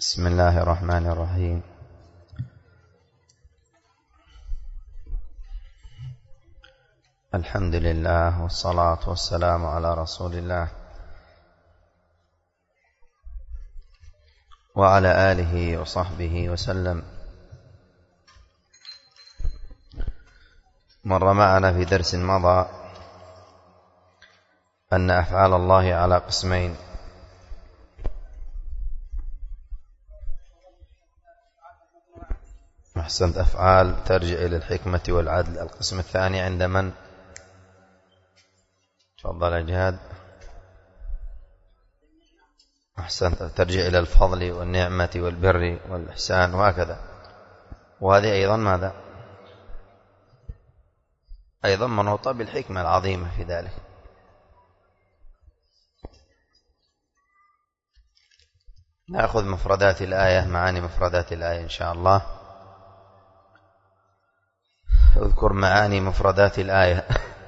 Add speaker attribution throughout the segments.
Speaker 1: بسم الله الرحمن الرحيم. الحمد لله والصلاة والسلام على رسول الله وعلى آله وصحبه وسلم. مر معنا في درس مضى أن أفعال الله على قسمين: أحسنت. أفعال ترجع إلى الحكمة والعدل. القسم الثاني عند من؟ تفضل يا جهاد. أحسنت، ترجع إلى الفضل والنعمة والبر والإحسان وهكذا. وهذه أيضا ماذا؟ أيضا منوطة بالحكمة العظيمة في ذلك. نأخذ مفردات الآية، معاني مفردات الآية إن شاء الله. اذكر معاني مفردات الآية.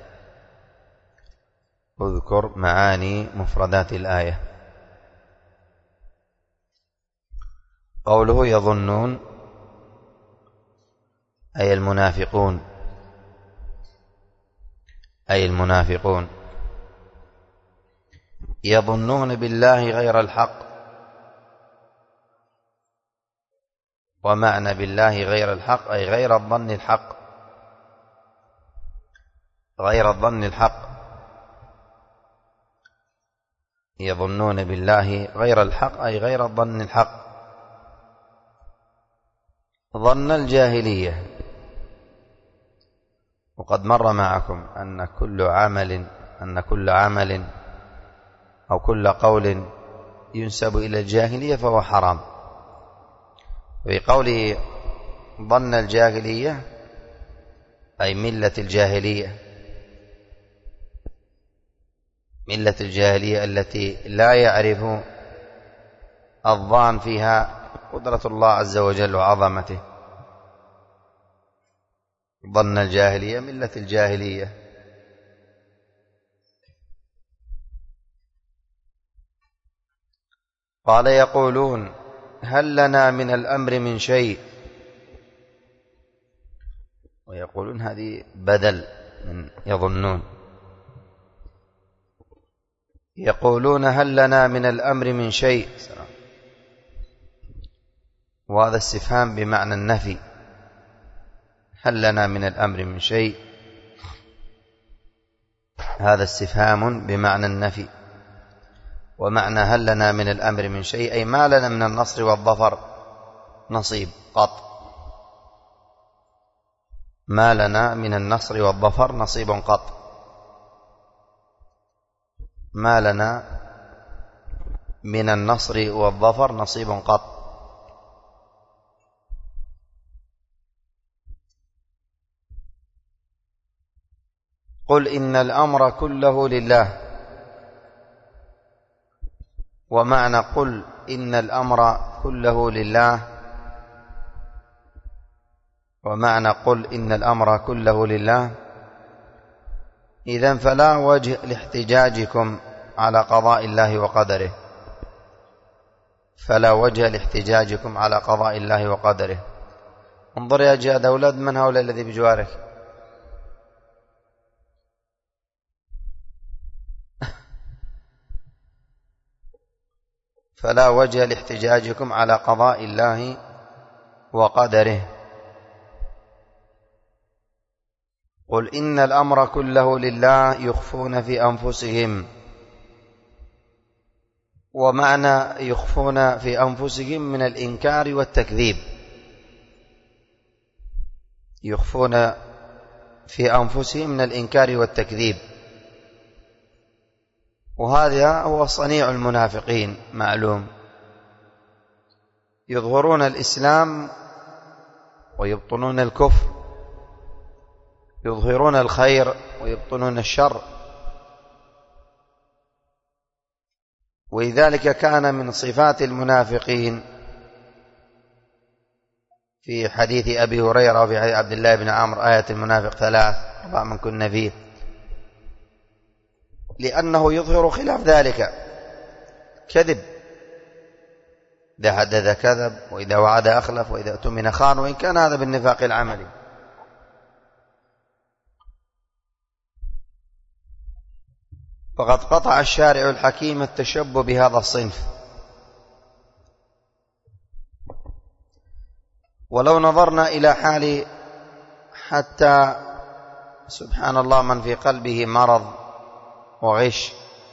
Speaker 1: اذكر معاني مفردات الآية. قوله يظنون أي المنافقون، أي المنافقون يظنون بالله غير الحق. ومعنى بالله غير الحق أي غير الظن الحق، غير الظن الحق. يظنون بالله غير الحق أي غير الظن الحق. ظن الجاهلية. وقد مر معكم أن كل عمل أو كل قول ينسب إلى الجاهلية فهو حرام. في قوله ظن الجاهلية أي ملة الجاهلية، ملة الجاهلية التي لا يعرف الظان فيها قدرة الله عز وجل وعظمته. ظن الجاهلية ملة الجاهلية. قال يقولون هل لنا من الأمر من شيء. ويقولون هذه بدل من يظنون. يقولون هل لنا من الأمر من شيء، وهذا استفهام بمعنى النفي. هل لنا من الأمر من شيء، هذا استفهام بمعنى النفي. ومعنى هل لنا من الأمر من شيء أي ما لنا من النصر والظفر نصيب قط. ما لنا من النصر والظفر نصيب قط. ما لنا من النصر والظفر نصيب قط. قل إن الأمر كله لله. ومعنى قل إن الأمر كله لله، ومعنى قل إن الأمر كله لله، إذن فلا وجه لاحتجاجكم على قضاء الله وقدره. فلا وجه لاحتجاجكم على قضاء الله وقدره. انظر يا جهاد أولاد، من هؤلاء الذي بجوارك؟ فلا وجه لاحتجاجكم على قضاء الله وقدره. قل إن الأمر كله لله يخفون في أنفسهم. ومعنى يخفون في أنفسهم من الإنكار والتكذيب. يخفون في أنفسهم من الإنكار والتكذيب. وهذا هو صنيع المنافقين معلوم. يظهرون الإسلام ويبطنون الكفر، يظهرون الخير ويبطنون الشر. ولذلك كان من صفات المنافقين في حديث أبي هريرة وفي حديث عبد الله بن عمرو آية المنافق 3 4 من كن فيه، لأنه يظهر خلاف ذلك كذب إذا حدث كذب، وإذا وعد أخلف، وإذا اؤتمن خان، وإن كان هذا بالنفاق العملي. فقد قطع الشارع الحكيم التشبه بهذا الصنف. ولو نظرنا إلى حال حتى سبحان الله من في قلبه مرض وغش،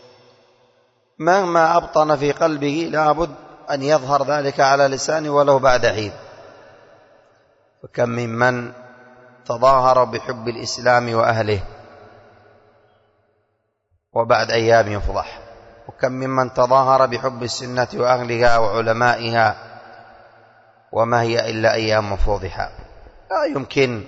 Speaker 1: مهما أبطن في قلبه لابد أن يظهر ذلك على لسانه ولو بعد حين. فكم ممن تظاهر بحب الإسلام وأهله وبعد أيام يفضح، وكم ممن تظاهر بحب السنة وأهلها وعلمائها وما هي إلا أيام فوضحة. لا يمكن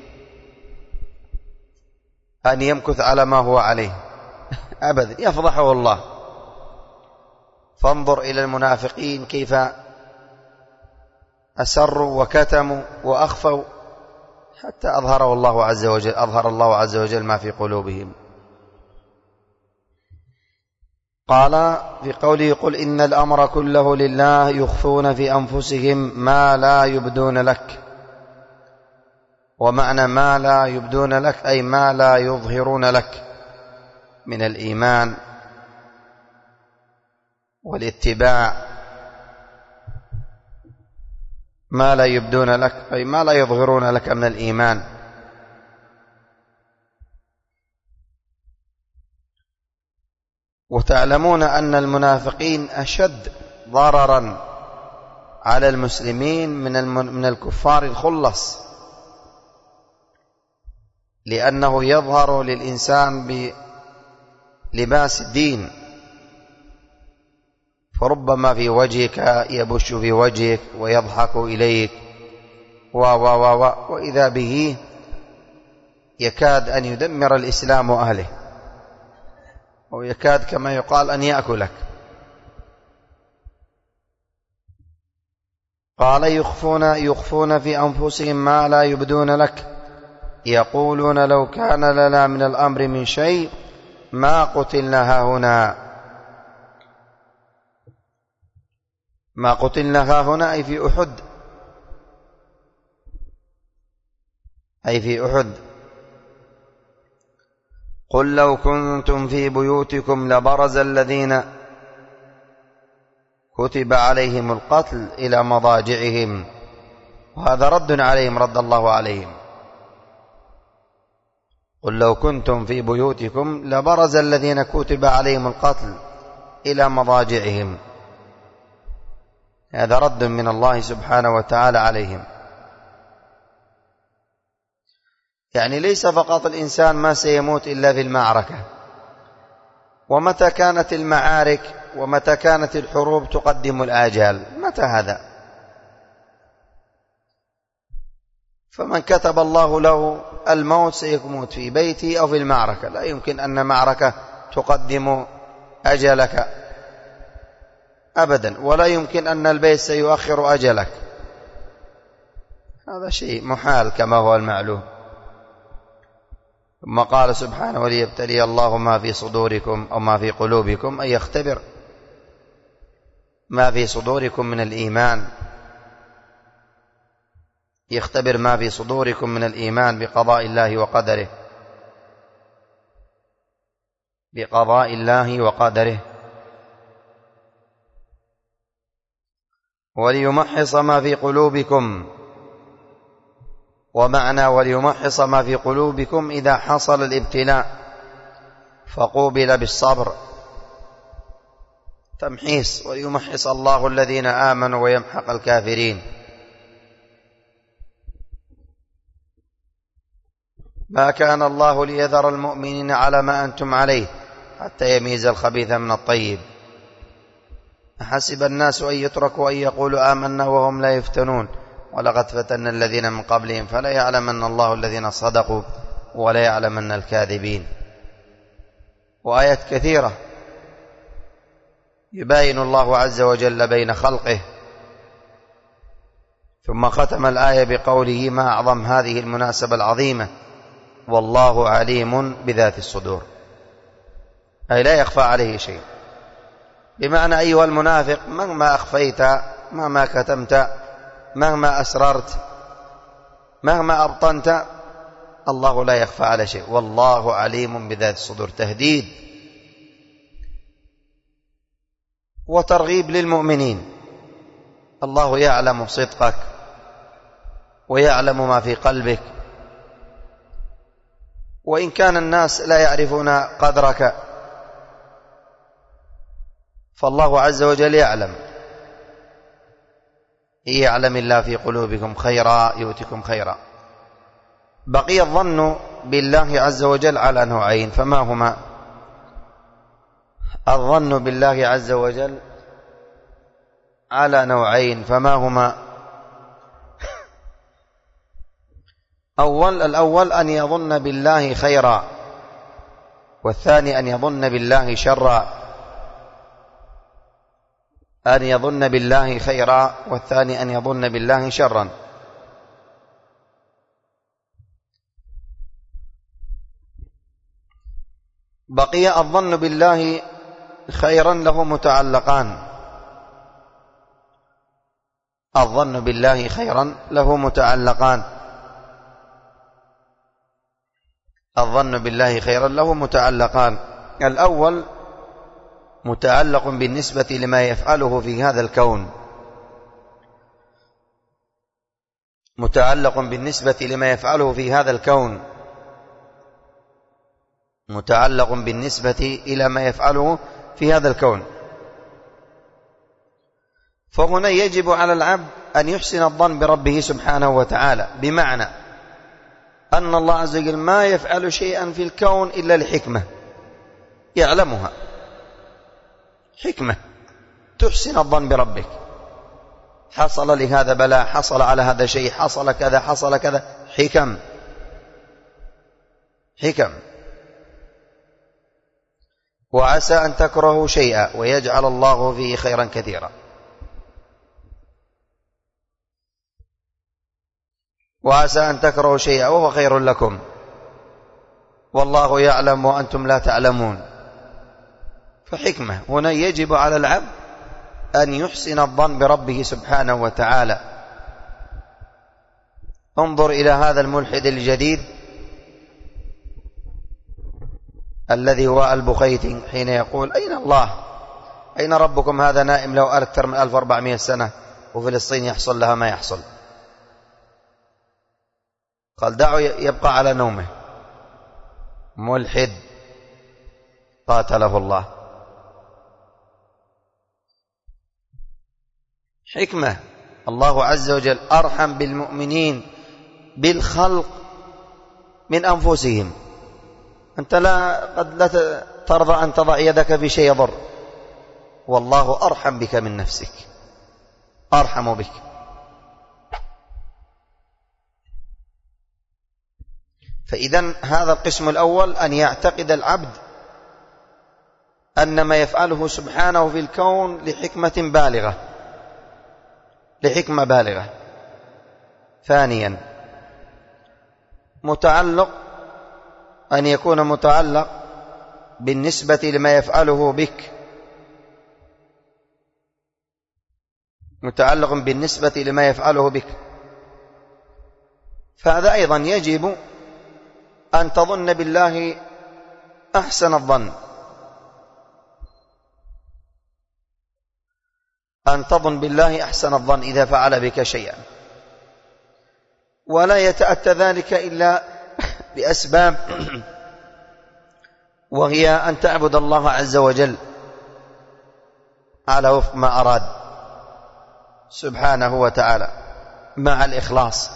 Speaker 1: أن يمكث على ما هو عليه أبدا، يفضحه الله. فانظر إلى المنافقين كيف أسروا وكتموا وأخفوا حتى أظهر الله عز وجل ما في قلوبهم. قال في قوله: قل إن الأمر كله لله يخفون في أنفسهم ما لا يبدون لك. ومعنى ما لا يبدون لك أي ما لا يظهرون لك من الإيمان والاتباع. ما لا يبدون لك أي ما لا يظهرون لك من الإيمان. وتعلمون أن المنافقين أشد ضررا على المسلمين من الكفار الخلص، لأنه يظهر للإنسان بلباس الدين، فربما في وجهك يبش في وجهك ويضحك إليك وإذا به يكاد أن يدمر الإسلام وأهله، ويكاد كما يقال أن يأكلك. قال: يخفون في أنفسهم ما لا يبدون لك، يقولون لو كان لنا من الأمر من شيء ما قتلنا هاهنا. ما قتلنا هاهنا أي في أحد، أي في أحد. قل لو كنتم في بيوتكم لبرز الذين كتب عليهم القتل إلى مضاجعهم. وهذا رد عليهم، رد الله عليهم. قل لو كنتم في بيوتكم لبرز الذين كتب عليهم القتل إلى مضاجعهم. هذا رد من الله سبحانه وتعالى عليهم. يعني ليس فقط الإنسان ما سيموت إلا في المعركة. ومتى كانت المعارك ومتى كانت الحروب تقدم الآجال؟ متى هذا؟ فمن كتب الله له الموت سيموت في بيته أو في المعركة. لا يمكن أن معركة تقدم أجلك أبدا، ولا يمكن أن البيت سيؤخر أجلك. هذا شيء محال كما هو المعلوم. ثم قال سبحانه: وليبتلي الله ما في صدوركم أو ما في قلوبكم، أي يختبر ما في صدوركم من الإيمان، يختبر ما في صدوركم من الإيمان بقضاء الله وقدره، بقضاء الله وقدره. وليمحص ما في قلوبكم. ومعنى وليمحص ما في قلوبكم إذا حصل الابتلاء فقوبل بالصبر، تمحيص. وليمحص الله الذين آمنوا ويمحق الكافرين. ما كان الله ليذر المؤمنين على ما أنتم عليه حتى يميز الخبيث من الطيب. أحسب الناس أن يتركوا أن يقولوا آمنا وهم لا يفتنون ولقد فتنا الذين من قبلهم فلا يعلمن الله الذين صدقوا ولا يعلمن الكاذبين. وآيات كثيرة يباين الله عز وجل بين خلقه. ثم ختم الآية بقوله: ما أعظم هذه المناسبة العظيمة، والله عليم بذات الصدور. أي لا يخفى عليه شيء. بمعنى أيها المنافق، مهما أخفيت مهما كتمت، مهما أسررت، مهما أبطنت، الله لا يخفى على شيء، والله عليم بذات الصدور. تهديد وترغيب للمؤمنين. الله يعلم صدقك ويعلم ما في قلبك، وإن كان الناس لا يعرفون قدرك فالله عز وجل يعلم. يعلم الله في قلوبكم خيرا يؤتكم خيرا. بقي الظن بالله عز وجل على نوعين، فما هما؟ الظن بالله عز وجل على نوعين، فما هما؟ الأول أن يظن بالله خيرا، والثاني أن يظن بالله شرا. أن يظن بالله خيرا، والثاني أن يظن بالله شرا. بقي الظن بالله خيرا له متعلقان. الظن بالله خيرا له متعلقان. الظن بالله خيرا له متعلقان. الأول متعلق بالنسبة لما يفعله في هذا الكون، متعلق بالنسبة لما يفعله في هذا الكون، متعلق بالنسبة إلى ما يفعله في هذا الكون. فهنا يجب على العبد أن يحسن الظن بربه سبحانه وتعالى، بمعنى أن الله عز وجل ما يفعل شيئا في الكون إلا لحكمة يعلمها، حكمة. تحسن الظن بربك، حصل لهذا بلاء، حصل على هذا شيء، حصل كذا، حصل كذا، حكم. وعسى أن تكرهوا شيئا ويجعل الله فيه خيرا كثيرا. وعسى أن تكرهوا شيئا وهو خير لكم والله يعلم وأنتم لا تعلمون. فحكمة. هنا يجب على العبد أن يحسن الظن بربه سبحانه وتعالى. انظر إلى هذا الملحد الجديد الذي هو البخيتي حين يقول: أين الله؟ أين ربكم؟ هذا نائم له أكثر من 1400 سنة وفلسطين يحصل لها ما يحصل. قال: دعوا يبقى على نومه. ملحد قاتله الله. حكمة. الله عز وجل أرحم بالمؤمنين بالخلق من أنفسهم. أنت قد لا ترضى أن تضع يدك في شيء يضر، والله أرحم بك من نفسك، أرحم بك. فإذن هذا القسم الأول، أن يعتقد العبد أن ما يفعله سبحانه في الكون لحكمة بالغة، لحكمة بالغة. ثانيا، أن يكون متعلق بالنسبة لما يفعله بك، متعلق بالنسبة لما يفعله بك. فهذا أيضا يجب أن تظن بالله أحسن الظن، أن تظن بالله أحسن الظن إذا فعل بك شيئا، ولا يتأتى ذلك إلا بأسباب، وهي أن تعبد الله عز وجل على وفق ما أراد سبحانه وتعالى مع الإخلاص.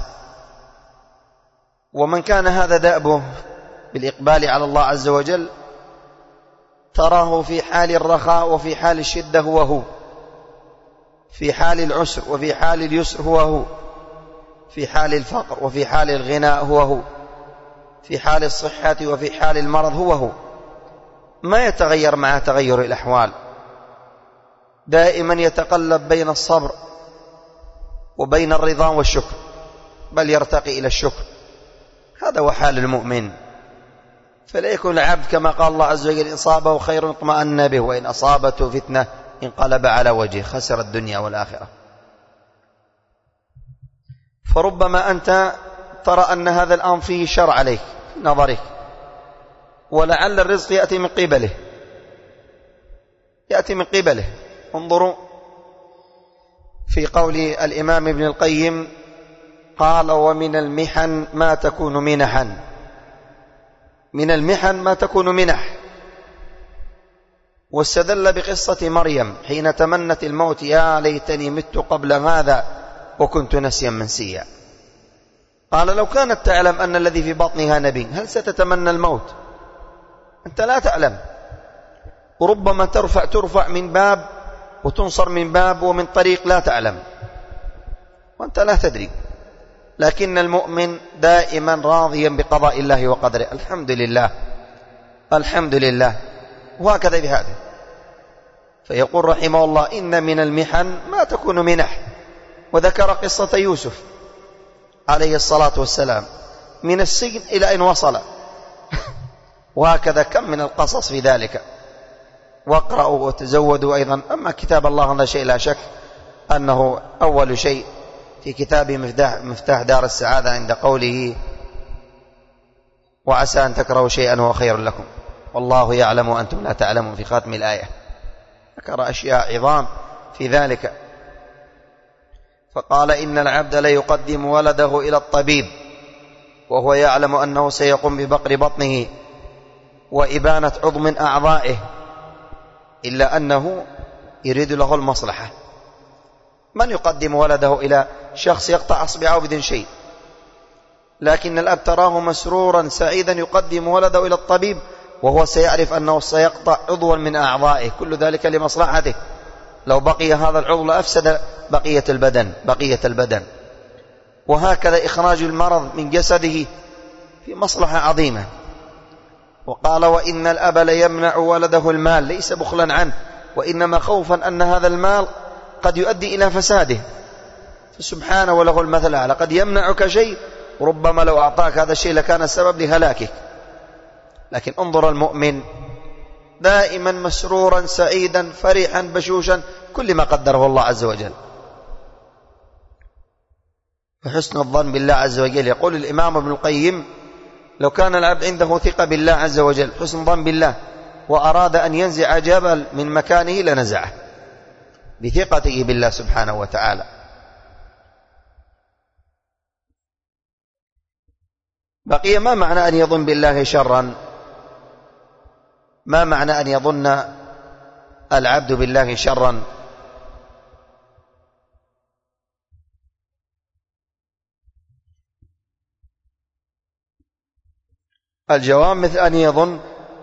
Speaker 1: ومن كان هذا دأبه بالإقبال على الله عز وجل تراه في حال الرخاء وفي حال الشدة هو، في حال العسر وفي حال اليسر هو، في حال الفقر وفي حال الغناء هو، في حال الصحة وفي حال المرض هو. ما يتغير مع تغير الأحوال، دائما يتقلب بين الصبر وبين الرضا والشكر، بل يرتقي إلى الشكر. هذا هو حال المؤمن. فلا يكون العبد كما قال الله عز وجل: إن أصابه خير اطمأن به وإن أصابته فتنة انقلب على وجهه خسر الدنيا والآخرة. فربما أنت ترى أن هذا الأمر فيه شر عليك في نظرك، ولعل الرزق يأتي من قبله، يأتي من قبله. انظروا في قول الإمام ابن القيم قال: ومن المحن ما تكون منحا. من المحن ما تكون منح. واستدل بقصة مريم حين تمنت الموت: يا ليتني مت قبل هذا وكنت نسيا منسيا. قال: لو كانت تعلم أن الذي في بطنها نبي هل ستتمنى الموت؟ أنت لا تعلم، وربما ترفع من باب وتنصر من باب ومن طريق لا تعلم، وأنت لا تدري. لكن المؤمن دائما راضيا بقضاء الله وقدره، الحمد لله الحمد لله، وهكذا بهذا. فيقول رحمه الله: إن من المحن ما تكون منح. وذكر قصة يوسف عليه الصلاة والسلام من السجن إلى أن وصل، وهكذا كم من القصص في ذلك. واقرأوا وتزودوا أيضا. أما كتاب الله هذا شيء لا شك أنه أول شيء في كتاب مفتاح دار السعادة عند قوله: وعسى أن تكرهوا شيئا وهو خير لكم والله يعلم وأنتم لا تعلمون، في خاتم الآية ذكر أشياء عظام في ذلك. فقال: إن العبد لا يقدم ولده إلى الطبيب وهو يعلم أنه سيقوم ببقر بطنه وإبانة عضو من أعضائه، إلا أنه يريد له المصلحة. من يقدم ولده إلى شخص يقطع أصبعه بدون شيء؟ لكن الأب تراه مسرورا سعيدا يقدم ولده إلى الطبيب وهو سيعرف أنه سيقطع عضوا من أعضائه، كل ذلك لمصلحته. لو بقي هذا العضو لأفسد بقية البدن. وهكذا إخراج المرض من جسده في مصلحة عظيمة. وقال: وإن الأب ليمنع ولده المال ليس بخلا عنه، وإنما خوفا أن هذا المال قد يؤدي إلى فساده، فسبحانه وله المثل الأعلى. قد يمنعك شيء ربما لو أعطاك هذا الشيء لكان السبب لهلاكك. لكن انظر المؤمن دائما مسرورا سعيدا فرحا بشوشا كل ما قدره الله عز وجل. فحسن الظن بالله عز وجل. يقول الإمام ابن القيم: لو كان العبد عنده ثقة بالله عز وجل، حسن ظن بالله، وأراد أن ينزع جبل من مكانه لنزعه بثقته بالله سبحانه وتعالى. بقي: ما معنى أن يظن بالله شرا؟ ما معنى أن يظن العبد بالله شرا؟ الجواب: مثل أن يظن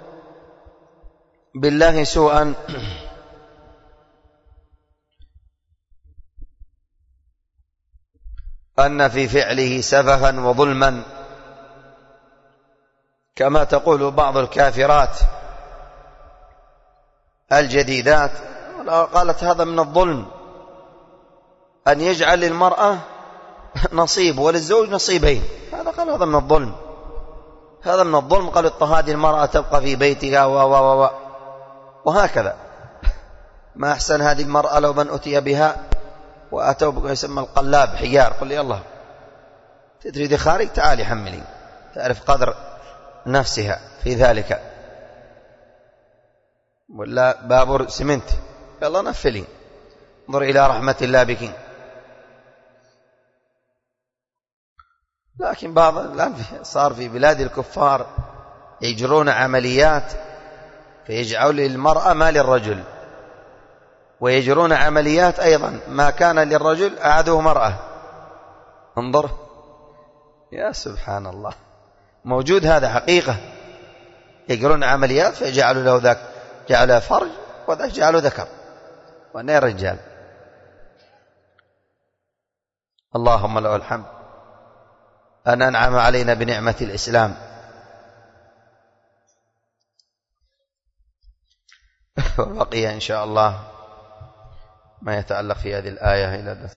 Speaker 1: بالله سوءا أن في فعله سفها وظلما، كما تقول بعض الكافرات الجديدات، قالت: هذا من الظلم أن يجعل للمرأة نصيب وللزوج نصيبين. هذا قال هذا من الظلم، هذا من الظلم. قال: اضطهاد المرأة تبقى في بيتها وهكذا. ما أحسن هذه المرأة لو من أتي بها وأتوا بما يسمى القلاب حيار، قل لي الله تريد خارج، تعالي حملي، تعرف قدر نفسها في ذلك. ولا بابور سمنت، يلا نفلي، انظر إلى رحمة الله بك. لكن بعض الآن صار في بلاد الكفار يجرون عمليات فيجعلوا للمرأة ما للرجل، ويجرون عمليات أيضا ما كان للرجل أعاده مرأة. انظر يا سبحان الله، موجود هذا حقيقة. يجرون عمليات فيجعلوا له ذاك جعله فرج وذاك جعله ذكر، وأنا رجال. اللهم له الحمد أن أنعم علينا بنعمة الإسلام. وبقي إن شاء الله ما يتعلق في هذه الآية إلى